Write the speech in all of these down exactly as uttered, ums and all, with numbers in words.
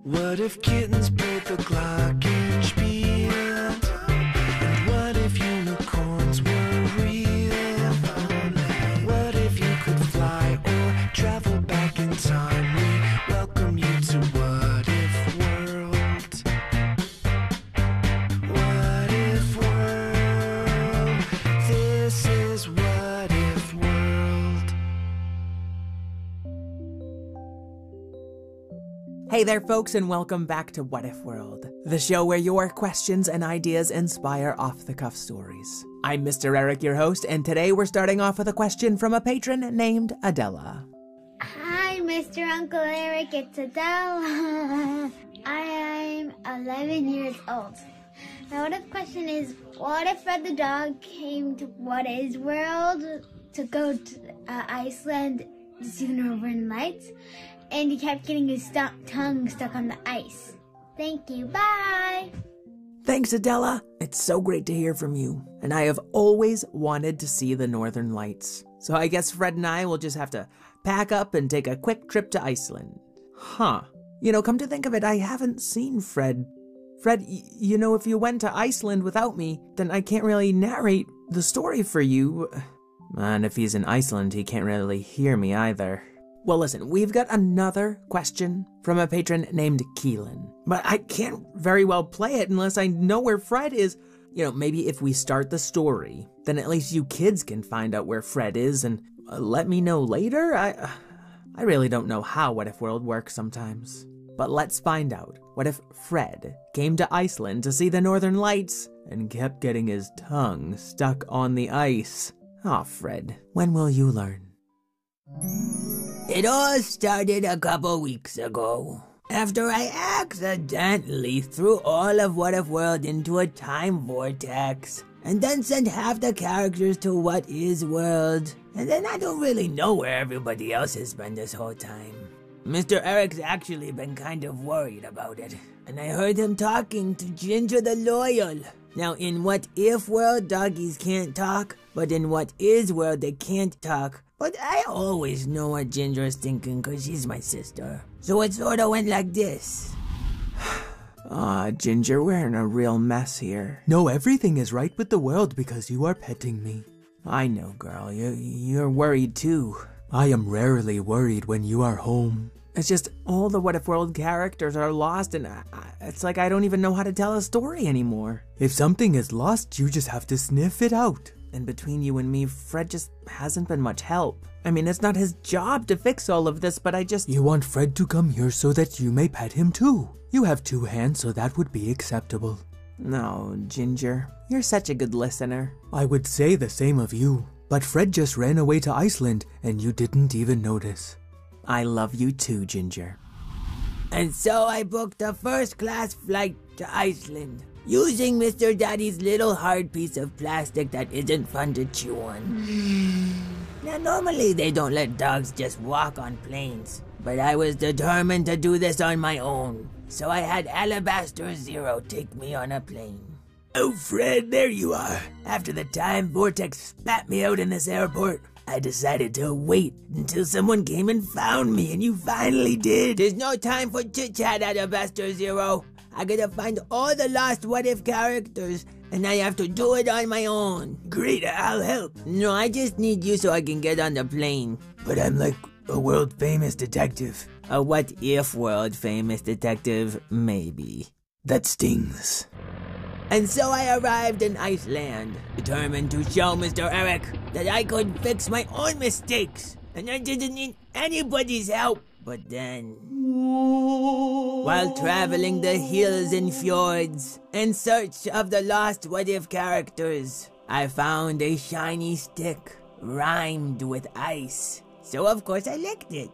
What if kittens played the glockenspiel? And what if unicorns were real? What if you could fly or travel back in time? We welcome you to What If World. What If World? This is What If World. Hey there, folks, and welcome back to What If World, the show where your questions and ideas inspire off-the-cuff stories. I'm Mister Eric, your host, and today we're starting off with a question from a patron named Adela. Hi, Mister Uncle Eric, it's Adele. I'm eleven years old. My what if question is, what if Fred the dog came to What Is World to go to uh, Iceland to see the Northern Lights, and he kept getting his stu- tongue stuck on the ice? Thank you, bye! Thanks, Adela. It's so great to hear from you, and I have always wanted to see the Northern Lights. So I guess Fred and I will just have to pack up and take a quick trip to Iceland. Huh. You know, come to think of it, I haven't seen Fred. Fred, y- you know, if you went to Iceland without me, then I can't really narrate the story for you. And if he's in Iceland, he can't really hear me either. Well, listen, we've got another question from a patron named Keelan, but I can't very well play it unless I know where Fred is. You know, maybe if we start the story, then at least you kids can find out where Fred is and uh, let me know later. I, uh, I really don't know how What If World works sometimes. But let's find out. What if Fred came to Iceland to see the Northern Lights and kept getting his tongue stuck on the ice? Aw, Fred, when will you learn? It all started a couple weeks ago, after I accidentally threw all of What If World into a time vortex, and then sent half the characters to What Is World, and then I don't really know where everybody else has been this whole time. Mister Eric's actually been kind of worried about it, and I heard him talking to Ginger the Loyal. Now, in What If World, doggies can't talk, but in What Is World, they can't talk. But I always know what Ginger is thinking because she's my sister. So it sort of went like this. Aw, Ginger, we're in a real mess here. No, everything is right with the world because you are petting me. I know, girl. You, you're worried too. I am rarely worried when you are home. It's just all the What If World characters are lost, and I, I, it's like I don't even know how to tell a story anymore. If something is lost, you just have to sniff it out. And between you and me, Fred just hasn't been much help. I mean, it's not his job to fix all of this, but I just... You want Fred to come here so that you may pet him too. You have two hands, so that would be acceptable. No, Ginger, you're such a good listener. I would say the same of you, but Fred just ran away to Iceland, and you didn't even notice. I love you too, Ginger. And so I booked a first-class flight to Iceland, using Mister Daddy's little hard piece of plastic that isn't fun to chew on. Now, normally they don't let dogs just walk on planes, but I was determined to do this on my own, so I had Alabaster Zero take me on a plane. Oh, Fred, there you are. After the time vortex spat me out in this airport, I decided to wait until someone came and found me, and you finally did. There's no time for chit-chat, Alabaster Zero. I gotta find all the lost What If characters, and I have to do it on my own. Great, I'll help. No, I just need you so I can get on the plane. But I'm like a world-famous detective. A What If world-famous detective, maybe. That stings. And so I arrived in Iceland, determined to show Mister Eric that I could fix my own mistakes, and I didn't need anybody's help. But then, while traveling the hills and fjords in search of the lost What If characters, I found a shiny stick rhymed with ice. So of course I licked it.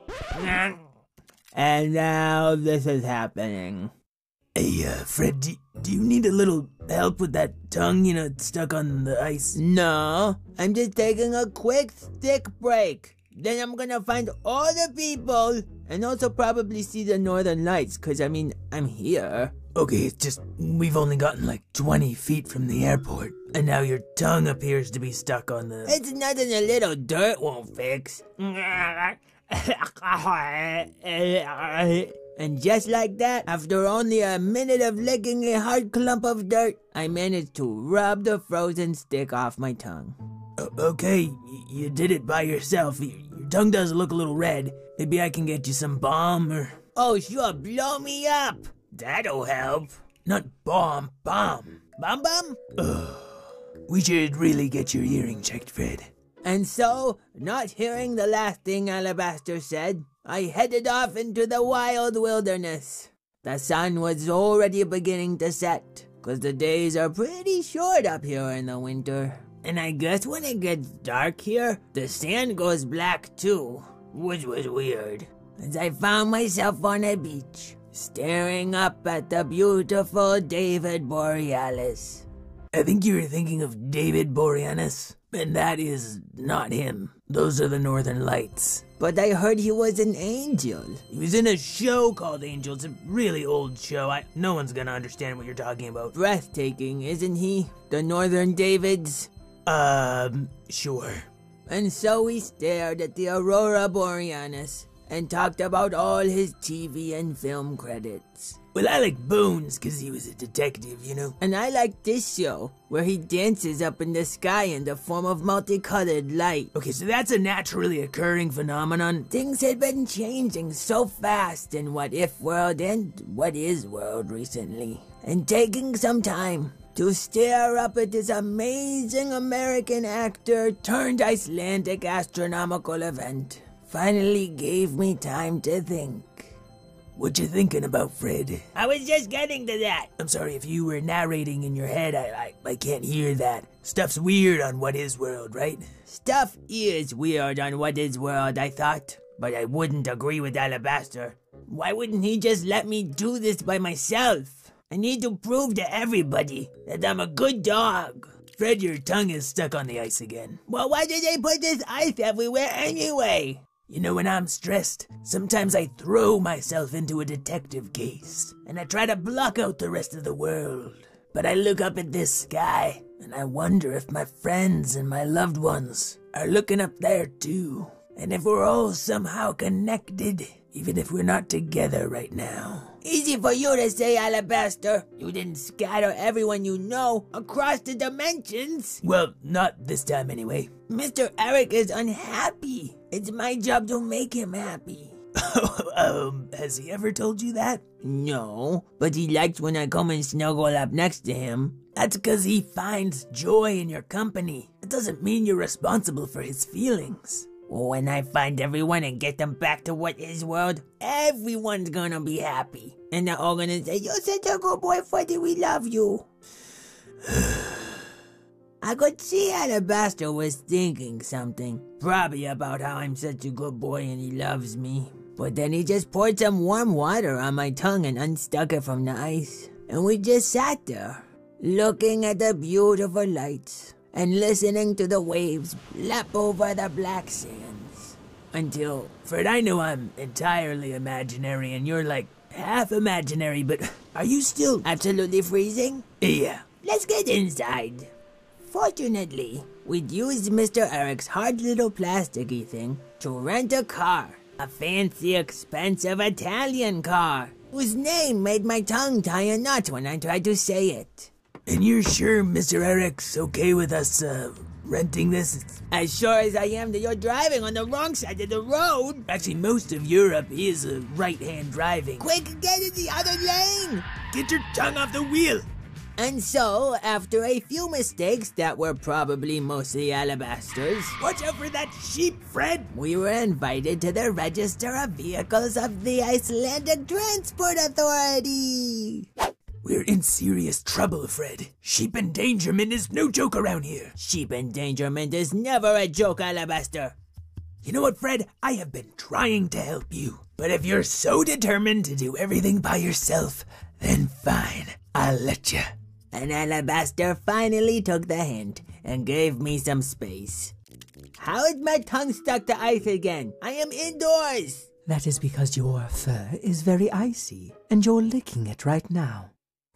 And now this is happening. Hey, uh, Fred, do, do you need a little help with that tongue, you know, stuck on the ice? No, I'm just taking a quick stick break. Then I'm gonna find all the people and also probably see the Northern Lights, cause I mean, I'm here. Okay, it's just, we've only gotten like twenty feet from the airport, and now your tongue appears to be stuck on the... It's nothing a little dirt won't fix. And just like that, after only a minute of licking a hard clump of dirt, I managed to rub the frozen stick off my tongue. O- okay, y- you did it by yourself. Y- your tongue does look a little red. Maybe I can get you some balm or... Oh, sure, blow me up. That'll help. Not balm, balm. Bum bum? Ugh. We should really get your hearing checked, Fred. And so, not hearing the last thing Alabaster said, I headed off into the wild wilderness. The sun was already beginning to set, 'cause the days are pretty short up here in the winter. And I guess when it gets dark here, the sand goes black too, which was weird. As I found myself on a beach, staring up at the beautiful David Borealis. I think you were thinking of David Boreanaz, and that is not him. Those are the Northern Lights. But I heard he was an angel. He was in a show called Angel. It's a really old show. I, no one's gonna understand what you're talking about. Breathtaking, isn't he? The Northern Davids? Um, sure. And so we stared at the Aurora Borealis and talked about all his T V and film credits. Well, I like Bones because he was a detective, you know? And I like this show, where he dances up in the sky in the form of multicolored light. Okay, so that's a naturally occurring phenomenon. Things had been changing so fast in What If World and What Is World recently. And taking some time to stare up at this amazing American actor turned Icelandic astronomical event finally gave me time to think. What you thinking about, Fred? I was just getting to that. I'm sorry, if you were narrating in your head, I, I I can't hear that. Stuff's weird on What Is World, right? Stuff is weird on What Is World, I thought. But I wouldn't agree with Alabaster. Why wouldn't he just let me do this by myself? I need to prove to everybody that I'm a good dog. Fred, your tongue is stuck on the ice again. Well, why did they put this ice everywhere anyway? You know, when I'm stressed, sometimes I throw myself into a detective case, and I try to block out the rest of the world. But I look up at this sky, and I wonder if my friends and my loved ones are looking up there too. And if we're all somehow connected, even if we're not together right now. Easy for you to say, Alabaster. You didn't scatter everyone you know across the dimensions. Well, not this time anyway. Mister Eric is unhappy. It's my job to make him happy. um, has he ever told you that? No, but he likes when I come and snuggle up next to him. That's because he finds joy in your company. It doesn't mean you're responsible for his feelings. Well, when I find everyone and get them back to What Is World, everyone's gonna be happy. And they're all gonna say, "You're such a good boy, Freddy, we love you." I could see Alabaster was thinking something. Probably about how I'm such a good boy and he loves me. But then he just poured some warm water on my tongue and unstuck it from the ice. And we just sat there, looking at the beautiful lights and listening to the waves lap over the black sands. Until, Fred, I know I'm entirely imaginary and you're like half imaginary, but are you still absolutely freezing? Yeah. Let's get inside. Fortunately, we'd used Mister Eric's hard little plasticky thing to rent a car. A fancy, expensive Italian car, whose name made my tongue tie a knot when I tried to say it. And you're sure Mister Eric's okay with us, uh, renting this? As sure as I am that you're driving on the wrong side of the road. Actually, most of Europe is uh, right-hand driving. Quick, get in the other lane! Get your tongue off the wheel! And so, after a few mistakes that were probably mostly Alabaster's, watch out for that sheep, Fred! We were invited to the Register of Vehicles of the Icelandic Transport Authority. We're in serious trouble, Fred. Sheep endangerment is no joke around here. Sheep endangerment is never a joke, Alabaster. You know what, Fred? I have been trying to help you. But if you're so determined to do everything by yourself, then fine, I'll let you. And Alabaster finally took the hint and gave me some space. How is my tongue stuck to ice again? I am indoors! That is because your fur is very icy, and you're licking it right now.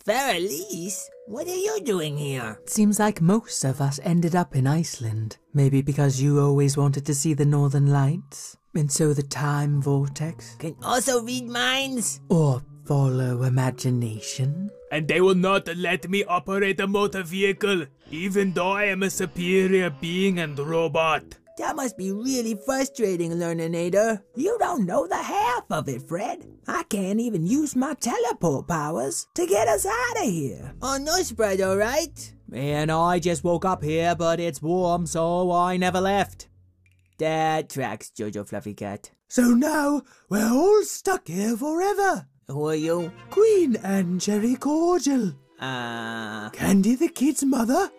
Farrelise, what are you doing here? Seems like most of us ended up in Iceland. Maybe because you always wanted to see the northern lights. And so the time vortex. Can also read minds? Or follow imagination. And they will not let me operate a motor vehicle, even though I am a superior being and robot. That must be really frustrating, Learninator. You don't know the half of it, Fred. I can't even use my teleport powers to get us out of here. Oh no, Spread, alright? And I just woke up here, but it's warm, so I never left. That tracks, Jojo Fluffy Cat. So now we're all stuck here forever. Who are you? Queen Anne Cherry Cordial. Uh... Candy the Kid's mother.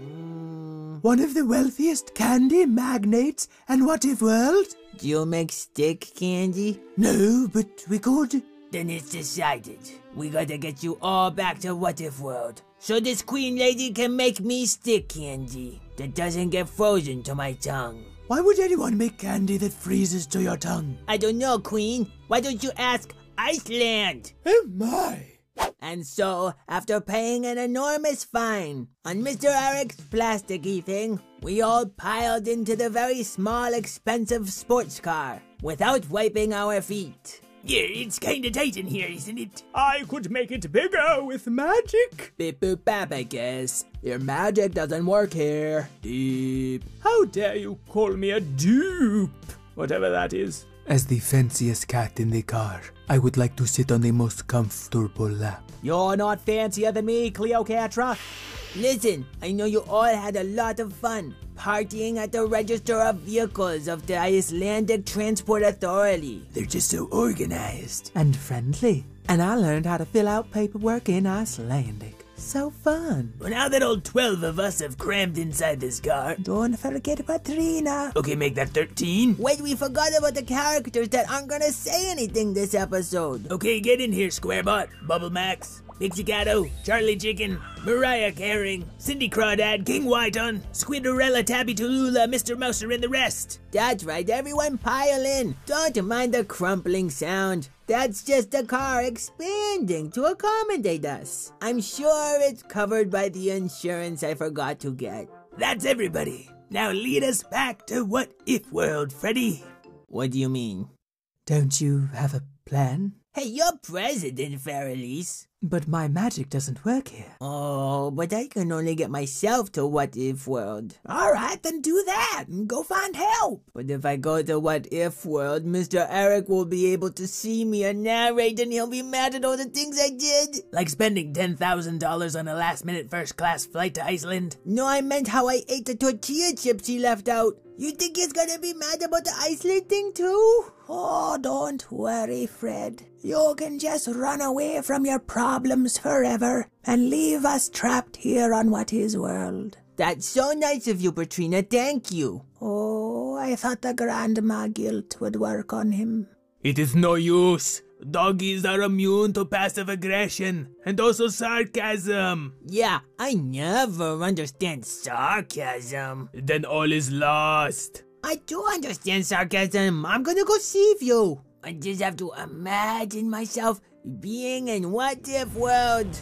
Mm, One of the wealthiest candy magnates and What If World. do you make stick candy? No, but we could. Then it's decided. We gotta get you all back to What If World. So this queen lady can make me stick candy that doesn't get frozen to my tongue. Why would anyone make candy that freezes to your tongue? I don't know, queen. Why don't you ask Iceland? Oh my. And so, after paying an enormous fine on Mister Eric's plasticky thing, we all piled into the very small, expensive sports car without wiping our feet. Yeah, it's kinda tight in here, isn't it? I could make it bigger with magic. Beep boop bap, I guess. Your magic doesn't work here. Deep. How dare you call me a dupe? Whatever that is. As the fanciest cat in the car, I would like to sit on the most comfortable lap. You're not fancier than me, Cleopatra. Listen, I know you all had a lot of fun partying at the Register of Vehicles of the Icelandic Transport Authority. They're just so organized. And friendly. And I learned how to fill out paperwork in Icelandic. So fun. Well, now that all twelve of us have crammed inside this car. Don't forget Patrina. Okay, make that thirteen. Wait, we forgot about the characters that aren't gonna say anything this episode. Okay, get in here, Squarebot, Bubble Max, Pixie-Gatto, Charlie Chicken, Mariah Carey, Cindy Crawdad, King Whiton, Squidorella, Tabby Tallulah, Mister Mouser, and the rest. That's right, everyone pile in. Don't mind the crumpling sound. That's just the car expanding to accommodate us. I'm sure it's covered by the insurance I forgot to get. That's everybody. Now lead us back to What If World, Freddy. What do you mean? Don't you have a plan? Hey, you're president, Farrelise. But my magic doesn't work here. Oh, but I can only get myself to What If World. All right, then do that and go find help. But if I go to What If World, Mister Eric will be able to see me and narrate, and he'll be mad at all the things I did. Like spending ten thousand dollars on a last-minute first-class flight to Iceland? No, I meant how I ate the tortilla chips he left out. You think he's gonna be mad about the Iceland thing too? Oh, don't worry, Fred. You can just run away from your problems forever and leave us trapped here on What Is World. That's so nice of you, Patrina. Thank you. Oh, I thought the grandma guilt would work on him. It is no use. Doggies are immune to passive aggression and also sarcasm. Yeah, I never understand sarcasm. Then all is lost. I do understand sarcasm. I'm gonna go save you. I just have to imagine myself being in What If World.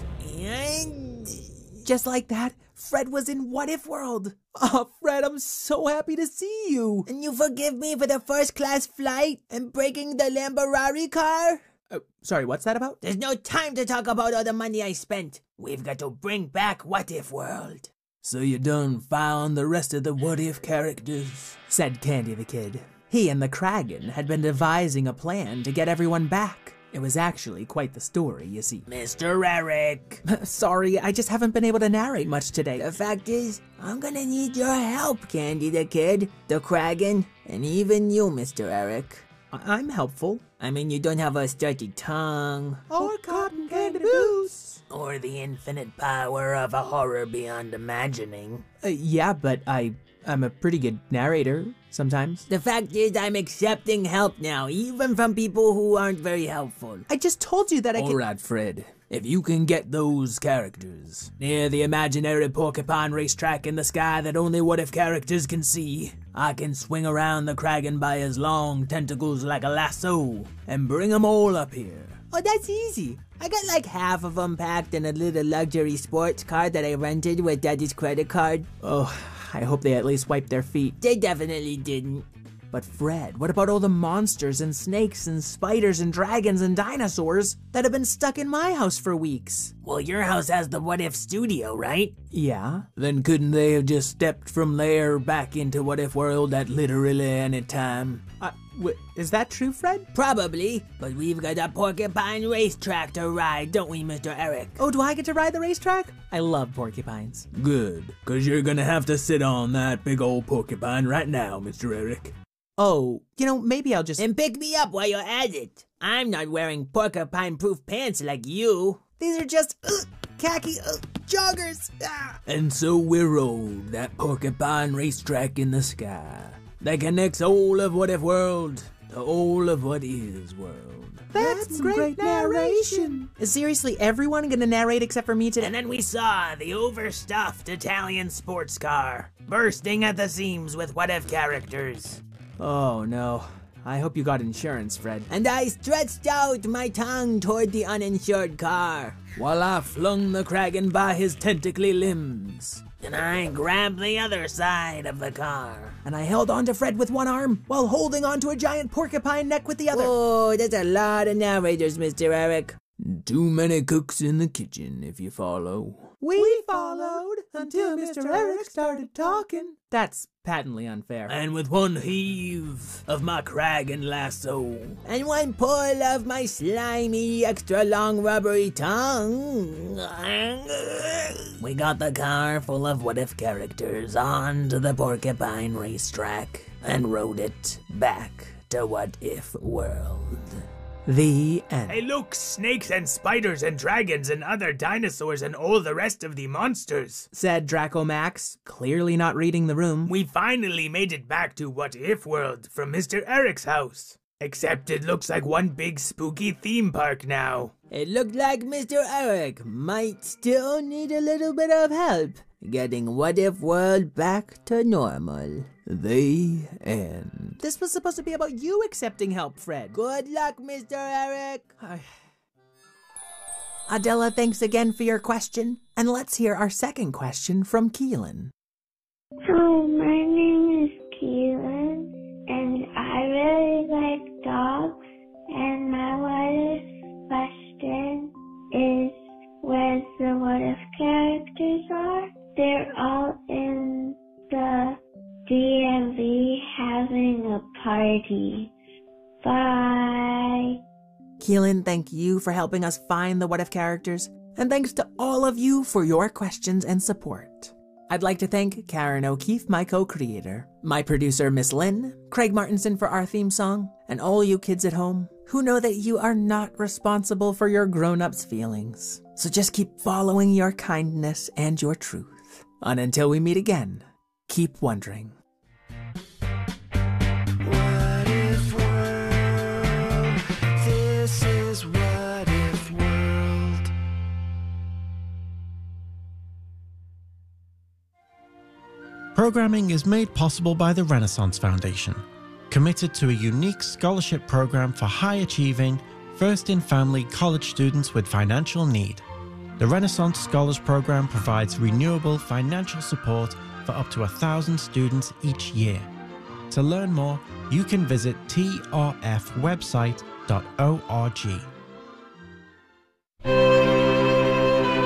And Just like that, Fred was in What If World. Oh, Fred, I'm so happy to see you. And you forgive me for the first class flight and breaking the Lamborghini car? Oh, sorry, what's that about? There's no time to talk about all the money I spent. We've got to bring back What If World. So you done found the rest of the What If characters? Said Candy the Kid. He and the Kragan had been devising a plan to get everyone back. It was actually quite the story, you see. Mister Eric. Sorry, I just haven't been able to narrate much today. The fact is, I'm gonna need your help, Candy the Kid, the Kragan, and even you, Mister Eric. I- I'm helpful. I mean, you don't have a stretchy tongue. Or cotton candy boots. Or the infinite power of a horror beyond imagining. Uh, yeah, but I, I'm a pretty good narrator sometimes. The fact is, I'm accepting help now, even from people who aren't very helpful. I just told you that I can- Alright, Fred. If you can get those characters near the imaginary porcupine racetrack in the sky that only What If characters can see, I can swing around the Kragan by his long tentacles like a lasso and bring them all up here. Oh, that's easy. I got like half of them packed in a little luxury sports car that I rented with Daddy's credit card. Oh, I hope they at least wiped their feet. They definitely didn't. But Fred, what about all the monsters and snakes and spiders and dragons and dinosaurs that have been stuck in my house for weeks? Well, your house has the What If studio, right? Yeah. Then couldn't they have just stepped from there back into What If world at literally any time? Uh, w- is that true, Fred? Probably, but we've got a porcupine racetrack to ride, don't we, Mister Eric? Oh, do I get to ride the racetrack? I love porcupines. Good, cause you're gonna have to sit on that big old porcupine right now, Mister Eric. Oh, you know, maybe I'll just... And pick me up while you're at it. I'm not wearing porcupine-proof pants like you. These are just uh, khaki uh, joggers. Ah. And so we rode that porcupine racetrack in the sky that connects all of What If world to all of what is world. That's, That's great, great narration. narration. Is seriously everyone gonna narrate except for me today? And then we saw the overstuffed Italian sports car bursting at the seams with What If characters. Oh no. I hope you got insurance, Fred. And I stretched out my tongue toward the uninsured car, while I flung the Kraken by his tentacly limbs. And I grabbed the other side of the car. And I held on to Fred with one arm while holding onto a giant porcupine neck with the other. Oh, that's a lot of narrators, Mister Eric. Too many cooks in the kitchen, if you follow. We followed until Mister Eric started talking. That's patently unfair. And with one heave of my Kraken lasso, and one pull of my slimy, extra long rubbery tongue, we got the car full of What If characters onto the porcupine racetrack and rode it back to What If world. The end. Hey look, snakes and spiders and dragons and other dinosaurs and all the rest of the monsters, said Draco Max, clearly not reading the room. We finally made it back to What If world from Mister Eric's house. Except it looks like one big spooky theme park now. It looked like Mister Eric might still need a little bit of help getting What If world back to normal. The end. This was supposed to be about you accepting help, Fred. Good luck, Mister Eric. Adela, thanks again for your question. And let's hear our second question from Keelan. Hello, my name is Keelan, and I really like dogs. And my what if question is where the what if characters are. They're all in the D M V having a party. Bye. Keelan, thank you for helping us find the What If characters, and thanks to all of you for your questions and support. I'd like to thank Karen O'Keefe, my co-creator, my producer, Miss Lynn, Craig Martinson for our theme song, and all you kids at home who know that you are not responsible for your grown-ups' feelings. So just keep following your kindness and your truth. And until we meet again, keep wondering. What if world? This is What If World. Programming is made possible by the Renaissance Foundation, committed to a unique scholarship program for high-achieving, first-in-family college students with financial need. The Renaissance Scholars Program provides renewable financial support for up to a thousand students each year. To learn more, you can visit t r f website dot org.